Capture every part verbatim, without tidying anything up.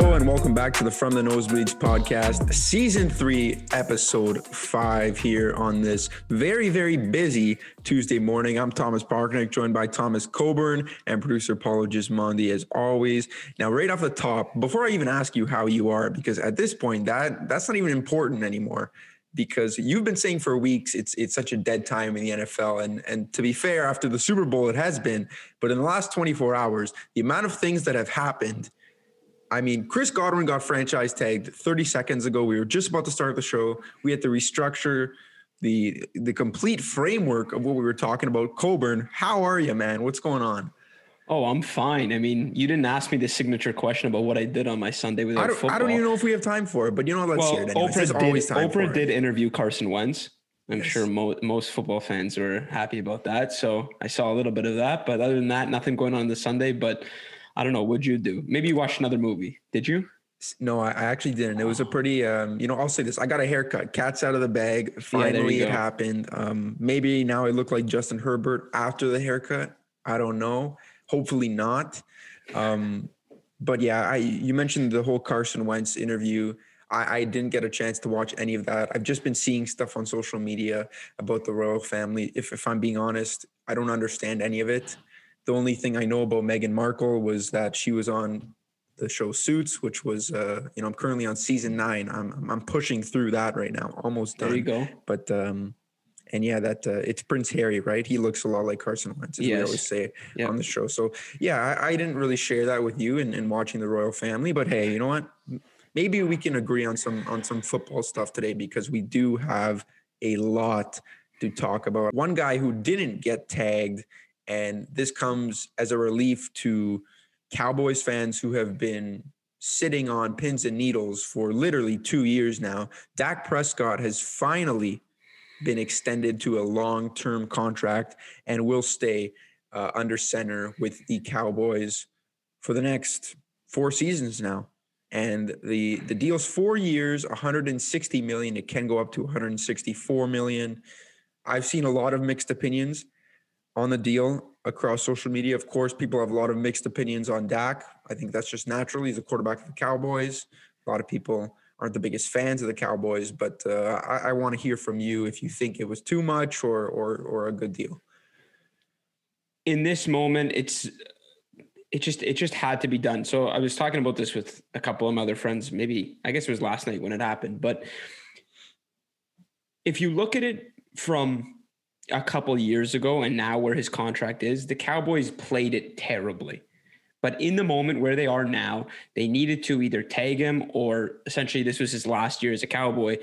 Hello and welcome back to the From the Nosebleeds podcast, season three, episode five here on this very, very busy Tuesday morning. I'm Thomas Parknick, joined by Thomas Coburn and producer Paulo Gismondi as always. Now, right off the top, before I even ask you how you are, because at this point, that that's not even important anymore, because you've been saying for weeks it's it's such a dead time in the N F L. And, and to be fair, after the Super Bowl, it has been. But in the last twenty-four hours, the amount of things that have happened, I mean, Chris Godwin got franchise tagged thirty seconds ago. We were just about to start the show. We had to restructure the the complete framework of what we were talking about. Coburn, how are you, man? What's going on? Oh, I'm fine. I mean, you didn't ask me the signature question about what I did on my Sunday without I don't, football. I don't even know if we have time for it, but you know, let's well, hear it anyway. Oprah There's did, always time Oprah for did it. interview Carson Wentz. I'm Yes. sure mo- most football fans were happy about that. So I saw a little bit of that. But other than that, nothing going on this Sunday. But I don't know. What'd you do? Maybe you watched another movie. Did you? No, I I actually didn't. It was a pretty, um, you know, I'll say this. I got a haircut. Cat's out of the bag. Finally, yeah, it happened. Um, maybe now I look like Justin Herbert after the haircut. I don't know. Hopefully not. Um, but yeah, I you mentioned the whole Carson Wentz interview. I, I didn't get a chance to watch any of that. I've just been seeing stuff on social media about the royal family. If if I'm being honest, I don't understand any of it. The only thing I know about Meghan Markle was that she was on the show Suits, which was, uh, you know, I'm currently on season nine. I'm I'm pushing through that right now, almost done. There you go. But um, and yeah, that uh, it's Prince Harry, right? He looks a lot like Carson Wentz, as Yes. we always say Yep. on the show. So yeah, I, I didn't really share that with you in, in watching the royal family. But hey, you know what? Maybe we can agree on some on some football stuff today, because we do have a lot to talk about. One guy who didn't get tagged, and this comes as a relief to Cowboys fans who have been sitting on pins and needles for literally two years now. Dak Prescott has finally been extended to a long-term contract and will stay uh, under center with the Cowboys for the next four seasons now. And the, the deal's four years, one hundred sixty million dollars. It can go up to one hundred sixty-four million dollars. I've seen a lot of mixed opinions on the deal across social media. Of course, people have a lot of mixed opinions on Dak. I think that's just natural. He's a quarterback of the Cowboys. A lot of people aren't the biggest fans of the Cowboys, but uh, I, I want to hear from you if you think it was too much or or or a good deal. In this moment, it's it just it just had to be done. So I was talking about this with a couple of my other friends. Maybe I guess it was last night when it happened. But if you look at it from a couple years ago and now where his contract is, the Cowboys played it terribly. But in the moment where they are now, they needed to either tag him, or essentially this was his last year as a Cowboy.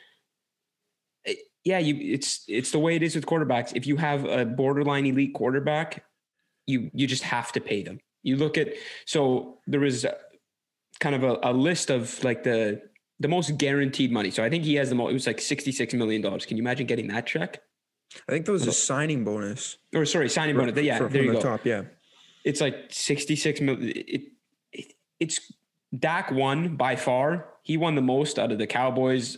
It, yeah, you, it's it's the way it is with quarterbacks. If you have a borderline elite quarterback, you you just have to pay them. You look at, so there was kind of a, a list of like the the most guaranteed money. So I think he has the most, it was like sixty-six million dollars. Can you imagine getting that check? I think that was a signing bonus. Or sorry, signing bonus. Yeah, from, there from you the go. top, yeah. It's like sixty-six million. It, it, it's Dak won by far. He won the most out of the Cowboys.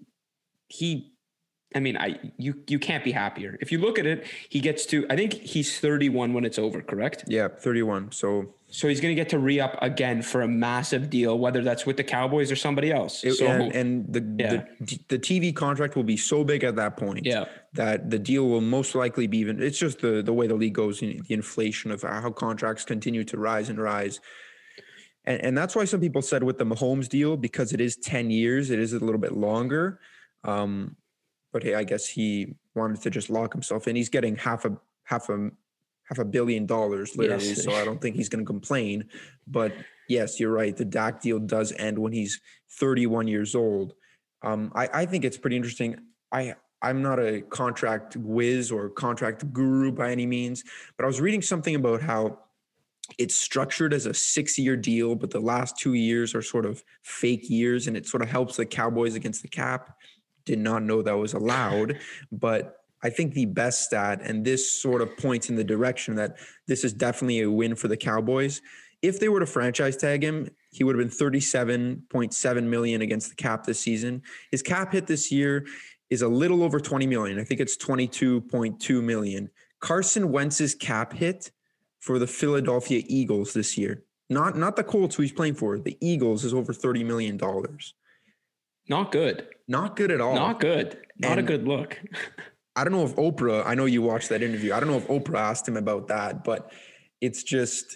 He, I mean, I you you can't be happier. If you look at it, he gets to, I think he's thirty-one when it's over, correct? Yeah, thirty-one. So so he's going to get to re-up again for a massive deal, whether that's with the Cowboys or somebody else. It, so, and and the, yeah. the the T V contract will be so big at that point Yeah. that the deal will most likely be even. It's just the the way the league goes, the inflation of how contracts continue to rise and rise. And and that's why some people said with the Mahomes deal, because it is ten years, it is a little bit longer. Um, but hey, I guess he wanted to just lock himself in. He's getting half a half a half a billion dollars literally. Yes. So I don't think he's going to complain. But yes, you're right. The Dak deal does end when he's thirty-one years old. Um, I, I think it's pretty interesting. I I'm not a contract whiz or contract guru by any means, but I was reading something about how it's structured as a six-year deal, but the last two years are sort of fake years, and it sort of helps the Cowboys against the cap. Did not know that was allowed, but I think the best stat, and this sort of points in the direction that this is definitely a win for the Cowboys. If they were to franchise tag him, he would have been thirty-seven point seven million dollars against the cap this season. His cap hit this year is a little over twenty million dollars. I think it's twenty-two point two million dollars. Carson Wentz's cap hit for the Philadelphia Eagles this year, Not not the Colts who he's playing for. The Eagles is over thirty million dollars. Not good. Not good at all. Not good. Not And a good look. I don't know if Oprah, I know you watched that interview. I don't know if Oprah asked him about that, but it's just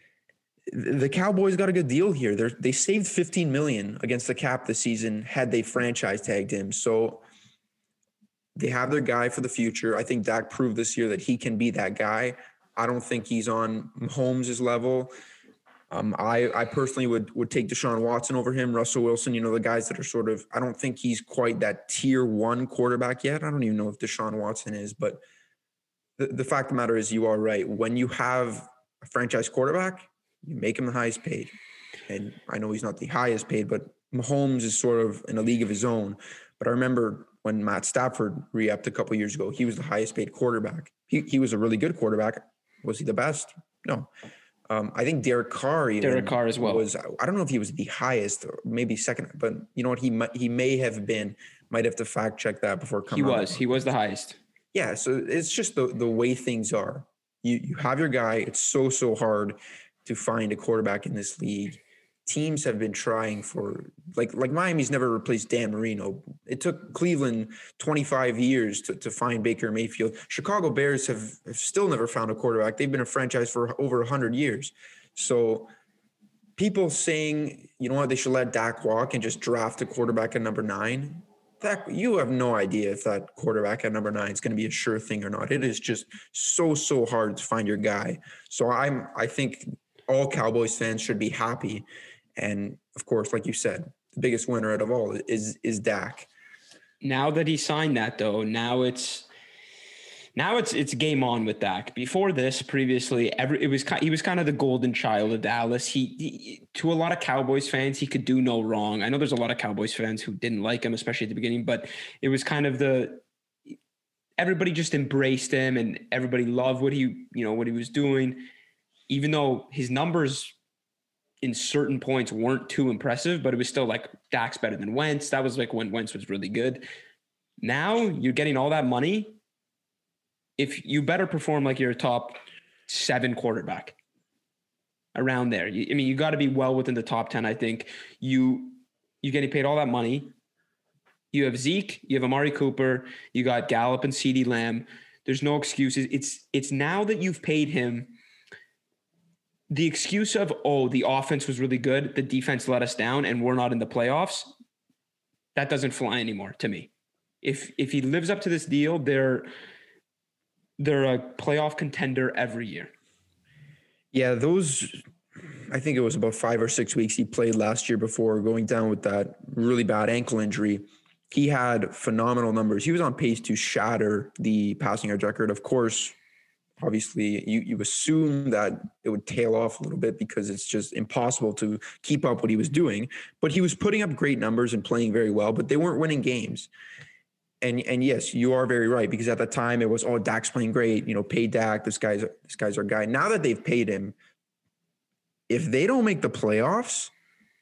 the Cowboys got a good deal here. They they saved fifteen million dollars against the cap this season had they franchise tagged him. So they have their guy for the future. I think Dak proved this year that he can be that guy. I don't think he's on Mahomes' level. Um, I, I personally would would take Deshaun Watson over him, Russell Wilson, you know, the guys that are sort of, I don't think he's quite that tier one quarterback yet. I don't even know if Deshaun Watson is, but the, the fact of the matter is you are right. When you have a franchise quarterback, you make him the highest paid. And I know he's not the highest paid, but Mahomes is sort of in a league of his own. But I remember when Matt Stafford re-upped a couple of years ago, he was the highest paid quarterback. He he was a really good quarterback. Was he the best? No. Um, I think Derek Carr even Derek Carr as well was. I don't know if he was the highest, or maybe second, but you know what? He might, he may have been. Might have to fact check that before coming. He was. He was the highest. Yeah. So it's just the the way things are. You you have your guy. It's so so hard to find a quarterback in this league. Teams have been trying for like like Miami's never replaced Dan Marino. It took Cleveland twenty-five years to, to find Baker Mayfield. Chicago Bears have, have still never found a quarterback. They've been a franchise for over one hundred years. So people saying, you know what, they should let Dak walk and just draft a quarterback at number nine. Dak, you have no idea if that quarterback at number nine is going to be a sure thing or not. It is just so, so hard to find your guy. So I'm I think all Cowboys fans should be happy. And of course, like you said, the biggest winner out of all is is Dak. Now that he signed that, though, now it's now it's it's game on with Dak. Before this, previously, every it was he was kind of the golden child of Dallas. He, he to a lot of Cowboys fans, he could do no wrong. I know there's a lot of Cowboys fans who didn't like him, especially at the beginning, but it was kind of the everybody just embraced him and everybody loved what he you know what he was doing, even though his numbers in certain points weren't too impressive, but it was still like Dak's better than Wentz. That was like when Wentz was really good. Now you're getting all that money. If you better perform like you're a top seven quarterback around there. You, I mean, you got to be well within the top ten. I think you, you're getting paid all that money. You have Zeke, you have Amari Cooper, you got Gallup and CeeDee Lamb. There's no excuses. It's, it's now that you've paid him. The excuse of, oh, the offense was really good, the defense let us down, and we're not in the playoffs, that doesn't fly anymore to me. If if he lives up to this deal, they're they're a playoff contender every year. Yeah, those, I think it was about five or six weeks he played last year before going down with that really bad ankle injury. He had phenomenal numbers. He was on pace to shatter the passing yard record. Of course, obviously, you, you assume that it would tail off a little bit because it's just impossible to keep up what he was doing. But he was putting up great numbers and playing very well, but they weren't winning games. And and yes, you are very right, because at the time it was, oh, Dak's playing great, you know, pay Dak. This guy's this guy's our guy. Now that they've paid him, if they don't make the playoffs,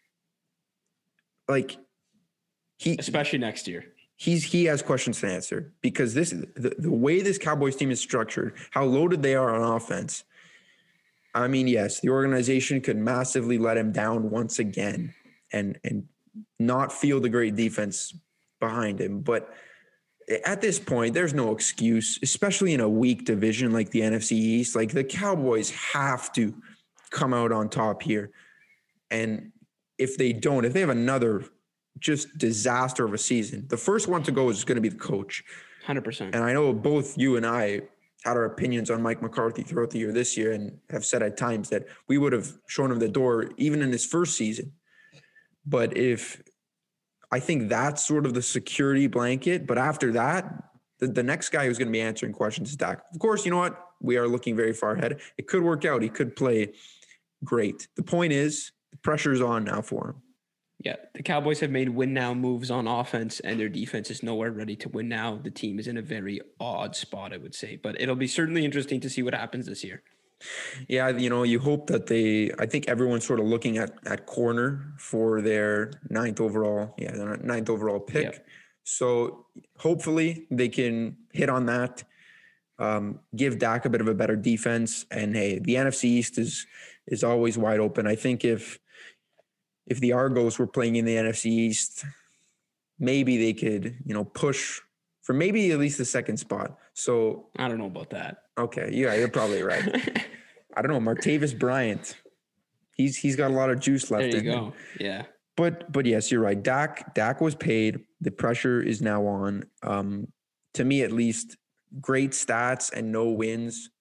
like he, especially next year. He's he has questions to answer, because this the, the way this Cowboys team is structured, how loaded they are on offense. I mean, yes, the organization could massively let him down once again and and not field a great defense behind him. But at this point, there's no excuse, especially in a weak division like the N F C East. Like, the Cowboys have to come out on top here. And if they don't, if they have another just disaster of a season, the first one to go is going to be the coach. one hundred percent. And I know both you and I had our opinions on Mike McCarthy throughout the year this year, and have said at times that we would have shown him the door even in his first season. But if I think that's sort of the security blanket, but after that, the, the next guy who's going to be answering questions is Dak. Of course, you know what? We are looking very far ahead. It could work out. He could play great. The point is, the pressure's on now for him. Yeah, the Cowboys have made win now moves on offense, and their defense is nowhere ready to win now. The team is in a very odd spot, I would say, but it'll be certainly interesting to see what happens this year. Yeah, you know, you hope that they, I think everyone's sort of looking at, at corner for their ninth overall, yeah, their ninth overall pick. Yep. So hopefully they can hit on that, um, give Dak a bit of a better defense. And hey, the N F C East is, is always wide open. I think if if the Argos were playing in the N F C East, maybe they could, you know, push for maybe at least the second spot. So I don't know about that. Okay, yeah, you're probably right. I don't know, Martavis Bryant. He's he's got a lot of juice left there you in go. him. Yeah. But but yes, you're right. Dak Dak was paid. The pressure is now on. Um, to me, at least, great stats and no wins.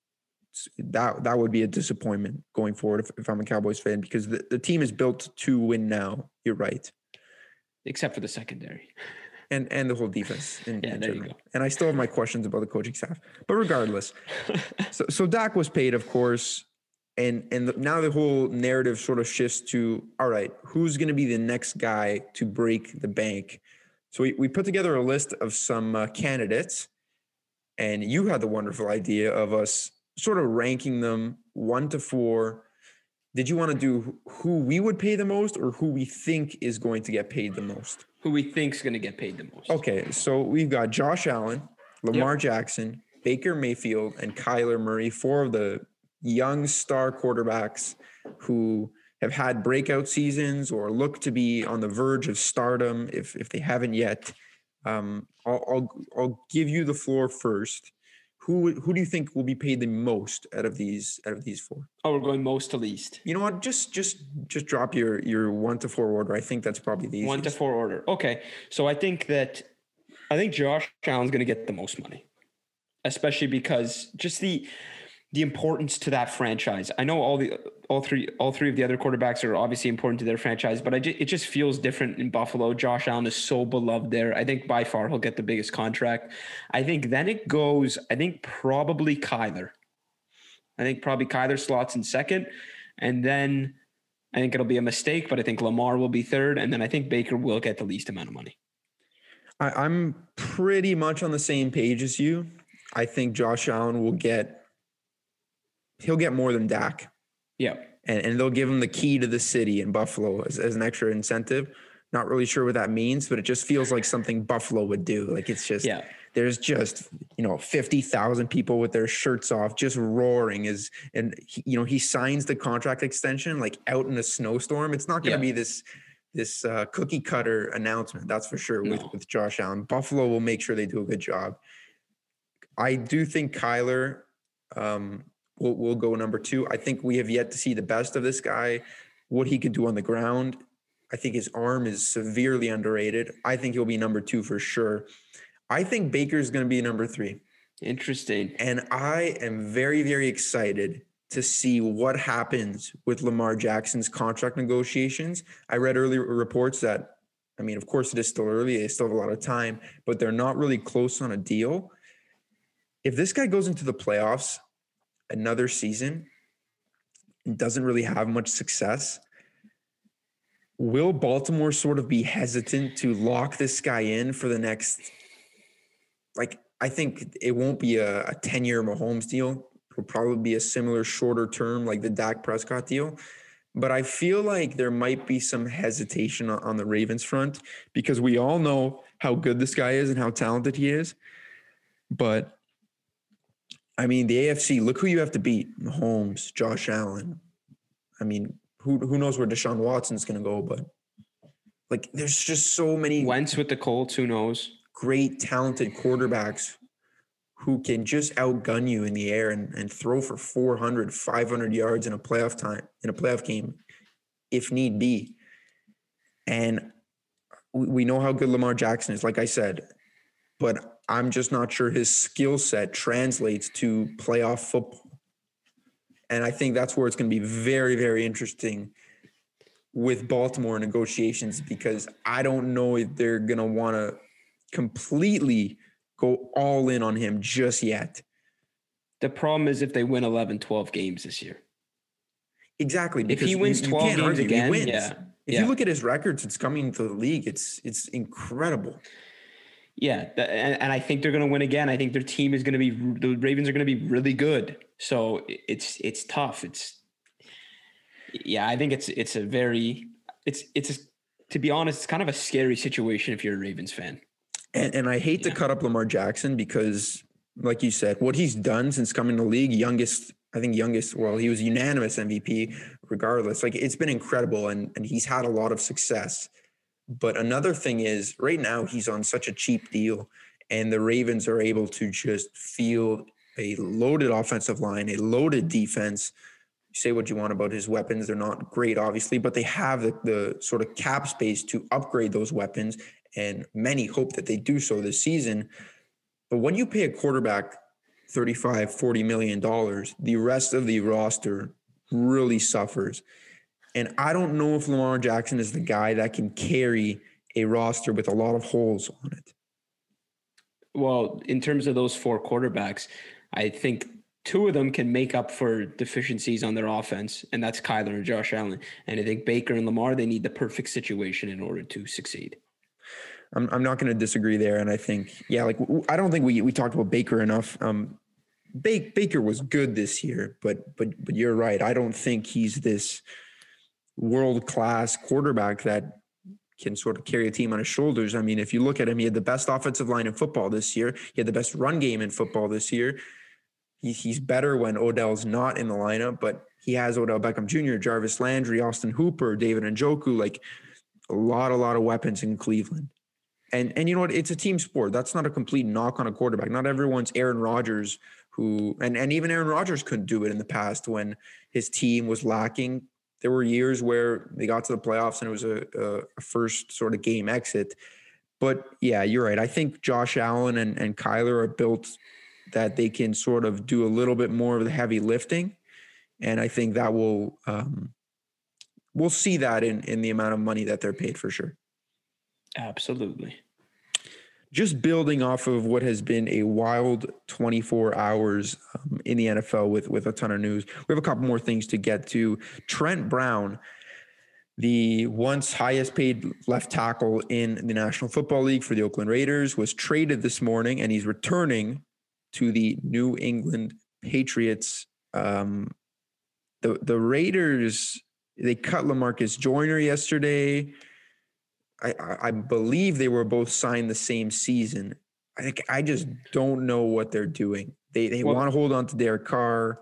That that would be a disappointment going forward if, if I'm a Cowboys fan, because the, the team is built to win now. You're right. Except for the secondary. And and the whole defense. In, yeah, in there general. you go. And I still have my questions about the coaching staff. But regardless, so so Dak was paid, of course. And and the, now the whole narrative sort of shifts to, all right, who's going to be the next guy to break the bank? So we, we put together a list of some uh, candidates, and you had the wonderful idea of us sort of ranking them one to four. Did you want to do who we would pay the most or who we think is going to get paid the most? Who we think is going to get paid the most. Okay, so we've got Josh Allen, Lamar Yep. Jackson, Baker Mayfield, and Kyler Murray, four of the young star quarterbacks who have had breakout seasons or look to be on the verge of stardom if if they haven't yet. Um, I'll, I'll I'll give you the floor first. Who who do you think will be paid the most out of these out of these four? Oh, we're going most to least. You know what? Just just just drop your your one to four order. I think that's probably the easiest. One to four order. Okay, so I think that I think Josh Allen's going to get the most money, especially because just the the importance to that franchise. I know all the all three all three of the other quarterbacks are obviously important to their franchise, but I just, it just feels different in Buffalo. Josh Allen is so beloved there. I think by far he'll get the biggest contract. I think then it goes. I think probably Kyler. I think probably Kyler slots in second, and then I think it'll be a mistake, but I think Lamar will be third, and then I think Baker will get the least amount of money. I, I'm pretty much on the same page as you. I think Josh Allen will get. He'll get more than Dak. Yeah. And, and they'll give him the key to the city in Buffalo as, as an extra incentive. Not really sure what that means, but it just feels like something Buffalo would do. Like it's just, yeah. There's just, you know, fifty thousand people with their shirts off, just roaring is, and he, you know, he signs the contract extension, like out in a snowstorm. It's not going to Yeah. be this, this uh, cookie cutter announcement. That's for sure with, No. with Josh Allen. Buffalo will make sure they do a good job. I do think Kyler, um, We'll, we'll go number two. I think we have yet to see the best of this guy, what he could do on the ground. I think his arm is severely underrated. I think he'll be number two for sure. I think Baker's going to be number three. Interesting. And I am very, very excited to see what happens with Lamar Jackson's contract negotiations. I read earlier reports that, I mean, of course it is still early. They still have a lot of time, but they're not really close on a deal. If this guy goes into the playoffs another season and doesn't really have much success, will Baltimore sort of be hesitant to lock this guy in for the next, like, I think it won't be a, a ten-year Mahomes deal. It'll probably be a similar shorter term like the Dak Prescott deal. But I feel like there might be some hesitation on, on the Ravens front because we all know how good this guy is and how talented he is. But I mean, the A F C, look who you have to beat. Mahomes, Josh Allen. I mean, who who knows where Deshaun Watson's going to go, but like there's just so many Wentz with the Colts, who knows? Great, talented quarterbacks who can just outgun you in the air and, and throw for four hundred, five hundred yards in a playoff time, in a playoff game, if need be. And we, we know how good Lamar Jackson is, like I said, but I'm just not sure his skill set translates to playoff football. And I think that's where it's going to be very, very interesting with Baltimore negotiations, because I don't know if they're going to want to completely go all in on him just yet. The problem is if they win eleven, twelve games this year. Exactly. If he wins you, you twelve can't games argue, again, he wins. yeah. If yeah. you look at his records, it's coming to the league. It's it's incredible. Yeah, and, and I think they're going to win again. I think their team is going to be the Ravens are going to be really good. So it's it's tough. It's yeah, I think it's it's a very it's it's a, to be honest, it's kind of a scary situation if you're a Ravens fan. And and I hate Yeah. to cut up Lamar Jackson because, like you said, what he's done since coming to the league, youngest I think youngest, well, he was unanimous M V P regardless. Like it's been incredible and, and he's had a lot of success. But another thing is right now he's on such a cheap deal and the Ravens are able to just field a loaded offensive line, a loaded defense. You say what you want about his weapons. They're not great, obviously, but they have the, the sort of cap space to upgrade those weapons. And many hope that they do so this season. But when you pay a quarterback thirty-five, forty million dollars, the rest of the roster really suffers. And I don't know if Lamar Jackson is the guy that can carry a roster with a lot of holes on it. Well, in terms of those four quarterbacks, I think two of them can make up for deficiencies on their offense, and that's Kyler and Josh Allen. And I think Baker and Lamar, they need the perfect situation in order to succeed. I'm I'm not going to disagree there, and I think yeah, like I don't think we we talked about Baker enough. Um, Baker Baker was good this year, but but but you're right. I don't think he's this world class quarterback that can sort of carry a team on his shoulders. I mean, if you look at him, he had the best offensive line in football this year. He had the best run game in football this year. He, he's better when Odell's not in the lineup, but he has Odell Beckham Junior, Jarvis Landry, Austin Hooper, David Njoku, like a lot, a lot of weapons in Cleveland. And and you know what? It's a team sport. That's not a complete knock on a quarterback. Not everyone's Aaron Rodgers, who and, and even Aaron Rodgers couldn't do it in the past when his team was lacking. There were years where they got to the playoffs and it was a, a first sort of game exit. But yeah, you're right. I think Josh Allen and, and Kyler are built that they can sort of do a little bit more of the heavy lifting. And I think that will um, we'll see that in, in the amount of money that they're paid for sure. Absolutely. Just building off of what has been a wild twenty-four hours um, in the N F L with, with a ton of news. We have a couple more things to get to. Trent Brown, the once highest paid left tackle in the National Football League for the Oakland Raiders, was traded this morning and he's returning to the New England Patriots. Um, the, the Raiders, they cut LaMarcus Joyner yesterday. I, I believe they were both signed the same season. I think I just don't know what they're doing. They they well, want to hold on to Derek Carr.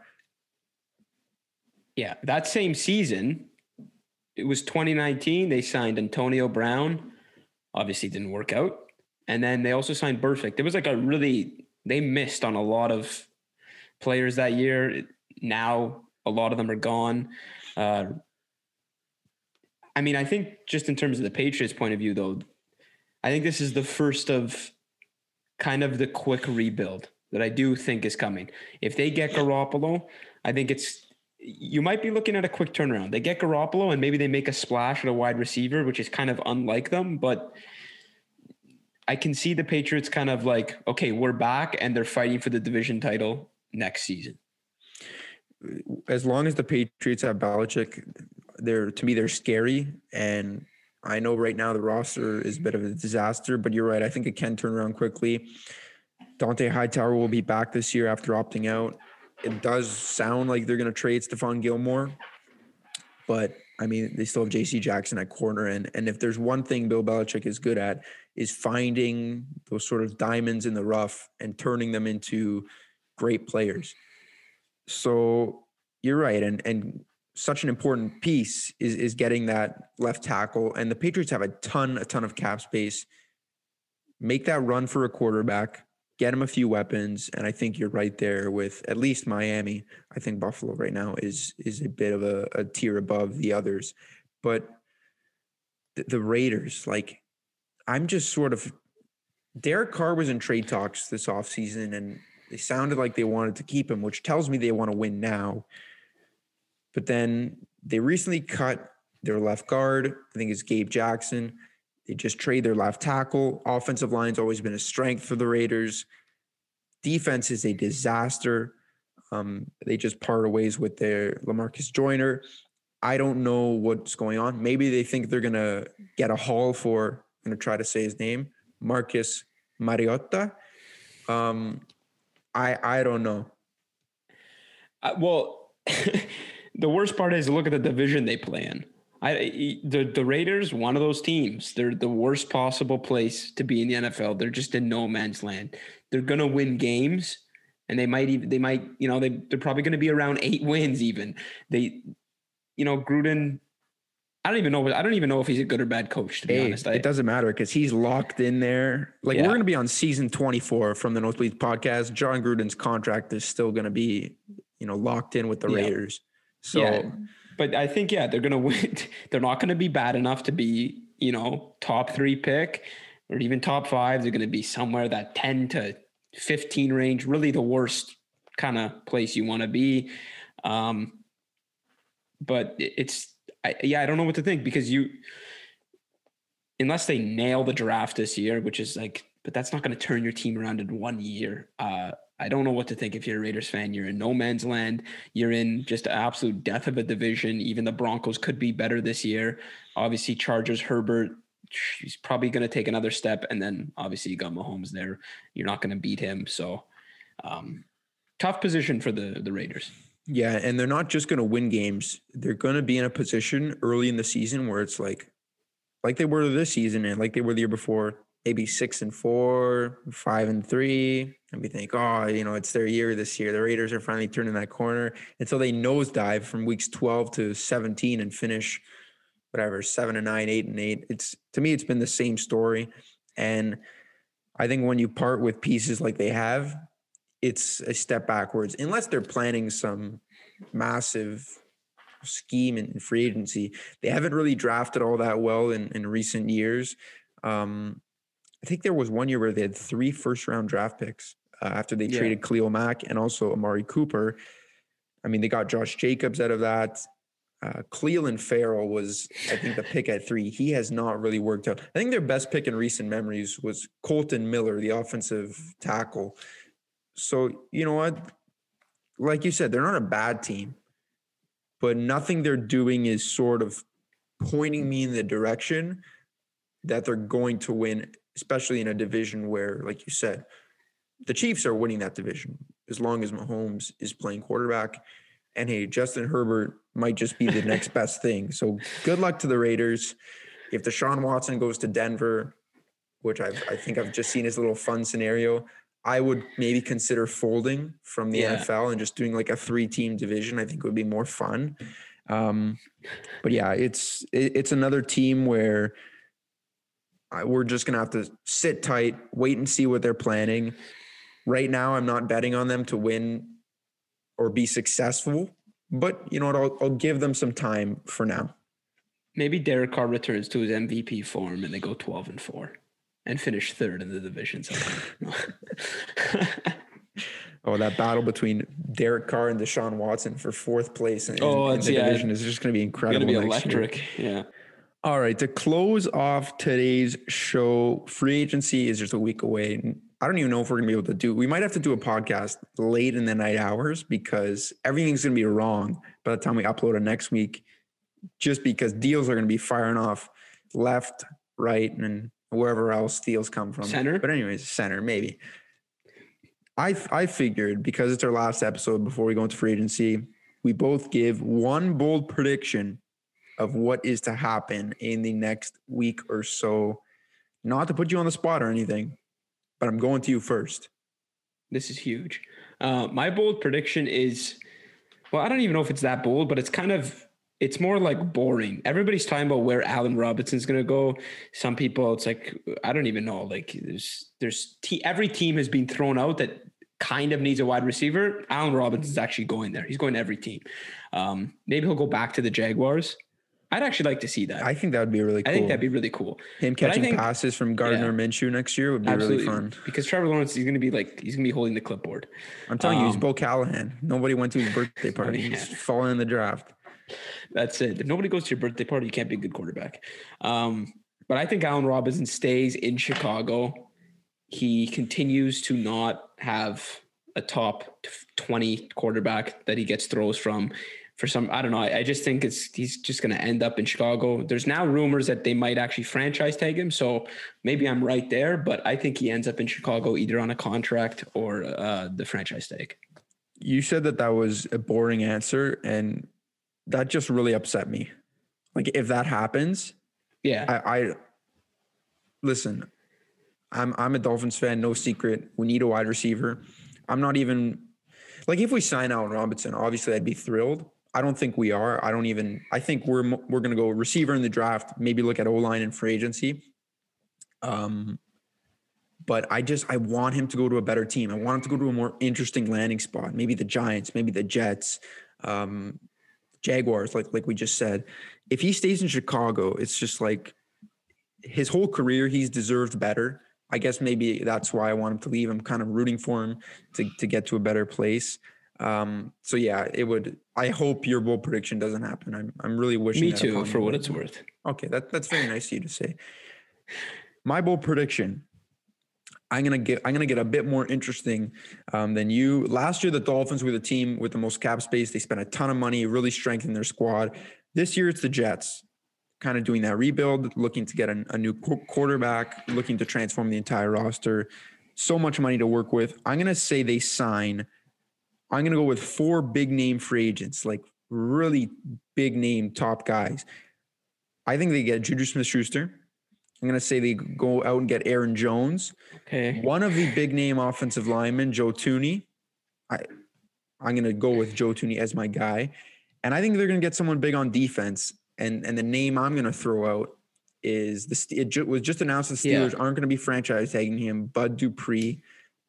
Yeah, that same season, it was twenty nineteen. They signed Antonio Brown. Obviously, didn't work out. And then they also signed Burfict. It was like a really they missed on a lot of players that year. Now a lot of them are gone. Uh, I mean, I think just in terms of the Patriots' point of view, though, I think this is the first of kind of the quick rebuild that I do think is coming. If they get Garoppolo, I think it's you might be looking at a quick turnaround. They get Garoppolo and maybe they make a splash at a wide receiver, which is kind of unlike them. But I can see the Patriots kind of like, okay, we're back and they're fighting for the division title next season. As long as the Patriots have Belichick, they're to me they're scary, and I know right now the roster is a bit of a disaster, but you're right. I think it can turn around quickly. Dante Hightower will be back this year after opting out. It does sound like they're going to trade Stephon Gilmore, but I mean they still have J C Jackson at corner, and and if there's one thing Bill Belichick is good at is finding those sort of diamonds in the rough and turning them into great players. So you're right, and and. Such an important piece is is getting that left tackle, and the Patriots have a ton, a ton of cap space. Make that run for a quarterback, get him a few weapons, and I think you're right there with at least Miami. I think Buffalo right now is is a bit of a, a tier above the others, but the, the Raiders, like I'm just sort of. Derek Carr was in trade talks this offseason, and they sounded like they wanted to keep him, which tells me they want to win now. But then they recently cut their left guard. I think it's Gabe Jackson. They just trade their left tackle. Offensive line's always been a strength for the Raiders. Defense is a disaster. Um, they just parted ways with their LaMarcus Joyner. I don't know what's going on. Maybe they think they're going to get a haul for, I'm going to try to say his name, Marcus Mariota. Um, I I don't know. Uh, well... The worst part is look at the division they play in. I the, the Raiders, one of those teams. They're the worst possible place to be in the N F L. They're just in no man's land. They're going to win games, and they might even they might you know they they're probably going to be around eight wins even. They, you know, Gruden. I don't even know. I don't even know if he's a good or bad coach, to be Hey, honest. I, it doesn't matter because he's locked in there. Like Yeah. we're going to be on season twenty-four from the Nosebleeds podcast. John Gruden's contract is still going to be, you know, locked in with the Yeah. Raiders. So, Yeah. But I think, yeah, they're going to win. They're not going to be bad enough to be, you know, top three pick or even top five. They're going to be somewhere that ten to fifteen range, really the worst kind of place you want to be. Um, but it's, I, yeah, I don't know what to think because you, unless they nail the draft this year, which is like, but that's not going to turn your team around in one year. Uh, I don't know what to think if you're a Raiders fan. You're in no man's land. You're in just an absolute death of a division. Even the Broncos could be better this year. Obviously, Chargers, Herbert, he's probably going to take another step. And then obviously you got Mahomes there. You're not going to beat him. So um, tough position for the, the Raiders. yeah, and they're not just going to win games. They're going to be in a position early in the season where it's like, like they were this season and like they were the year before, maybe six and four, five and three. And we think, oh, you know, it's their year this year. The Raiders are finally turning that corner. And so they nosedive from weeks twelve to seventeen and finish whatever, seven and nine, eight and eight. It's, to me, it's been the same story. And I think when you part with pieces like they have, it's a step backwards, unless they're planning some massive scheme in free agency. They haven't really drafted all that well in, in recent years. Um, I think there was one year where they had three first round draft picks uh, after they Yeah. traded Khalil Mack and also Amari Cooper. I mean, they got Josh Jacobs out of that. Uh, Cleveland Farrell was, I think, the pick at three. He has not really worked out. I think their best pick in recent memories was Colton Miller, the offensive tackle. So, you know what? Like you said, they're not a bad team, but nothing they're doing is sort of pointing me in the direction that they're going to win, especially in a division where, like you said, the Chiefs are winning that division as long as Mahomes is playing quarterback. And hey, Justin Herbert might just be the next best thing. So good luck to the Raiders. If Deshaun Watson goes to Denver, which I've, I think I've just seen as a little fun scenario, I would maybe consider folding from the Yeah. N F L and just doing like a three-team division. I think would be more fun. Um, but yeah, it's it, it's another team where I, we're just gonna have to sit tight, wait and see what they're planning. Right now, I'm not betting on them to win or be successful, but you know what? I'll, I'll give them some time for now. Maybe Derek Carr returns to his M V P form and they go twelve and four and finish third in the division. Oh, that battle between Derek Carr and Deshaun Watson for fourth place in, Oh, in it's- the yeah. division is just going to be It's incredible. going to be next year. electric. Yeah. All right, to close off today's show, free agency is just a week away. I don't even know if we're going to be able to do. We might have to do a podcast late in the night hours because everything's going to be wrong by the time we upload it next week. Just because deals are going to be firing off left, right, and wherever else deals come from. Center? But anyways, center maybe. I I figured because it's our last episode before we go into free agency, we both give one bold prediction of what is to happen in the next week or so. Not to put you on the spot or anything, but I'm going to you first. This is huge. Uh, my bold prediction is, well, I don't even know if it's that bold, but it's kind of, it's more like boring. Everybody's talking about where Allen Robinson's going to go. Some people, it's like, I don't even know. Like there's, there's te- every team has been thrown out that kind of needs a wide receiver. Allen Robinson's actually going there. He's going to every team. Um, maybe he'll go back to the Jaguars. I'd actually like to see that. I think that would be really cool. I think that'd be really cool. Him But I catching think- passes from Gardner Minshew next year would be Absolutely. really fun. Because Trevor Lawrence, he's going to be like, he's going to be holding the clipboard. I'm telling you, he's Um, Bo Callahan. Nobody went to his birthday party. yeah. He's falling in the draft. That's it. If nobody goes to your birthday party, you can't be a good quarterback. Um, but I think Allen Robinson stays in Chicago. He continues to not have a top twenty quarterback that he gets throws from. For some, I don't know. I, I just think it's he's just going to end up in Chicago. There's now rumors that they might actually franchise tag him. So maybe I'm right there, but I think he ends up in Chicago either on a contract or uh, the franchise tag. You said that that was a boring answer, and that just really upset me. Like if that happens, Yeah. I, I listen. I'm I'm a Dolphins fan, no secret. We need a wide receiver. I'm not even like if we sign Allen Robinson, obviously I'd be thrilled. I don't think we are. I don't even. I think we're we're going to go receiver in the draft. Maybe look at O-line and free agency. Um, but I just I want him to go to a better team. I want him to go to a more interesting landing spot. Maybe the Giants, maybe the Jets, um, Jaguars. Like like we just said, if he stays in Chicago, it's just like his whole career he's deserved better. I guess maybe that's why I want him to leave. I'm kind of rooting for him to to get to a better place. Um, so yeah, it would, I hope your bold prediction doesn't happen. I'm, I'm really wishing Me that too, upon for you. what it's worth. Okay. That, that's very nice of you to say. My bold prediction, I'm going to get, I'm going to get a bit more interesting, um, than you. Last year, the Dolphins were the team with the most cap space. They spent a ton of money, really strengthened their squad. This year, it's the Jets kind of doing that rebuild, looking to get a, a new quarterback, looking to transform the entire roster. So much money to work with. I'm going to say they sign I'm going to go with four big name free agents, like really big name top guys. I think they get Juju Smith-Schuster. I'm going to say they go out and get Aaron Jones. Okay. One of the big name offensive linemen, Joe Thuney. I, I'm going to go with Joe Thuney as my guy. And I think they're going to get someone big on defense. And, and the name I'm going to throw out is, the it was just announced the Steelers yeah. aren't going to be franchise tagging him, Bud Dupree.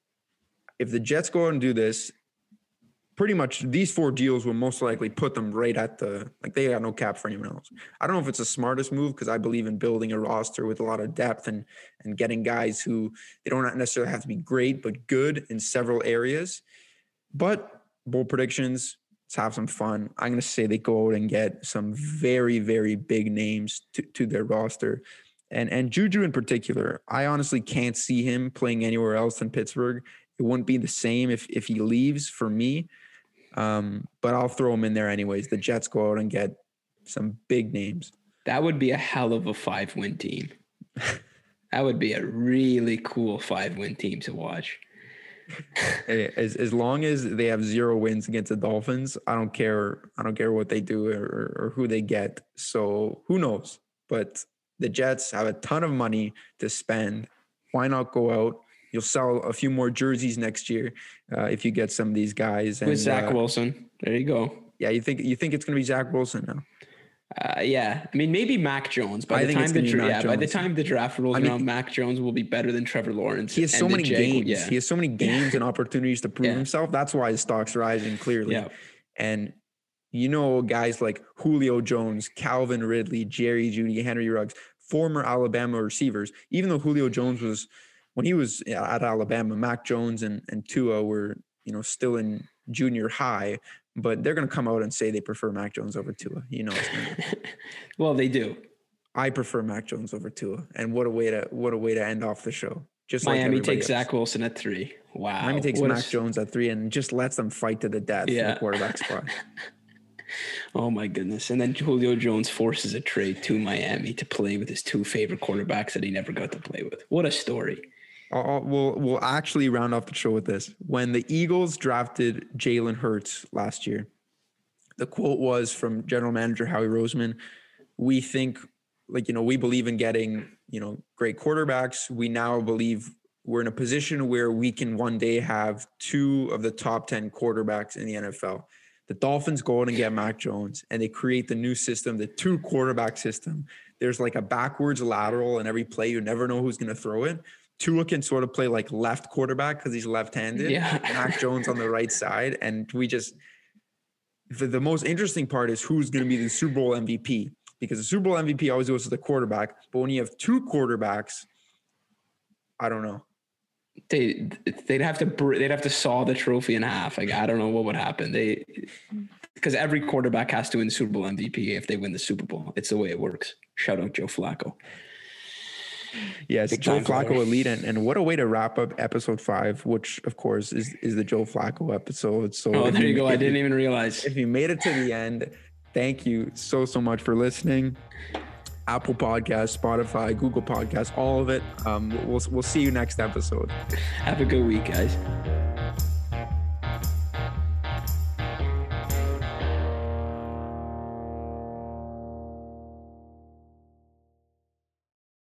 If the Jets go out and do this, pretty much these four deals will most likely put them right at the, like they got no cap for anyone else. I don't know if it's the smartest move because I believe in building a roster with a lot of depth and, and getting guys who they don't necessarily have to be great, but good in several areas. But bold predictions, let's have some fun. I'm going to say they go out and get some very, very big names to, to their roster. And, and Juju in particular, I honestly can't see him playing anywhere else than Pittsburgh. It wouldn't be the same if, if he leaves for me. Um, but I'll throw them in there anyways. The Jets go out and get some big names. That would be a hell of a five-win team. That would be a really cool five-win team to watch. Hey, as as long as they have zero wins against the Dolphins, I don't care. I don't care what they do or, or who they get. So who knows? But the Jets have a ton of money to spend. Why not go out? You'll sell a few more jerseys next year uh, if you get some of these guys. And, with Zach uh, Wilson, there you go. Yeah, you think you think it's going to be Zach Wilson now? Uh, yeah, I mean maybe Mac Jones. By I the think time the it's gonna be yeah, Mac by the Jones. time the draft rolls I mean, around, Mac Jones will be better than Trevor Lawrence. He has so and the many Jag- games. Yeah. He has so many games and opportunities to prove Yeah. himself. That's why his stock's rising clearly. Yeah. And you know, guys like Julio Jones, Calvin Ridley, Jerry Jeudy, Henry Ruggs, former Alabama receivers. Even though Julio Jones was, when he was at Alabama, Mac Jones and, and Tua were, you know, still in junior high, but they're going to come out and say they prefer Mac Jones over Tua. You know, it's gonna Well, they do. I prefer Mac Jones over Tua. And what a way to, what a way to end off the show. Just like Miami everybody takes else. Zach Wilson at three. Wow. Miami takes What a Mac s- Jones at three and just lets them fight to the death Yeah. in the quarterback spot. Oh my goodness. And then Julio Jones forces a trade to Miami to play with his two favorite quarterbacks that he never got to play with. What a story. I'll, we'll we'll actually round off the show with this. When the Eagles drafted Jalen Hurts last year, the quote was from General Manager Howie Roseman, we think, like, you know, we believe in getting, you know, great quarterbacks. We now believe we're in a position where we can one day have two of the top ten quarterbacks in the N F L. The Dolphins go out and get Mac Jones, and they create the new system, the two quarterback system. There's like a backwards lateral in every play. You never know who's going to throw it. Tua can sort of play like left quarterback because he's left-handed. Yeah. Mac Jones on the right side. And we just, the, the most interesting part is who's going to be the Super Bowl M V P, because the Super Bowl M V P always goes to the quarterback. But when you have two quarterbacks, I don't know. They they'd have to br- they'd have to saw the trophy in half. Like I don't know what would happen. They because every quarterback has to win Super Bowl M V P if they win the Super Bowl. It's the way it works. Shout out Joe Flacco. Yes, Big Joe time Flacco player. elite, and, and what a way to wrap up episode five, which of course is is the Joe Flacco episode. So Oh, if there you go. I if didn't even realize. If you made it to the end, thank you so so much for listening. Apple Podcasts, Spotify, Google Podcasts, all of it. Um, we'll we'll see you next episode. Have a good week, guys.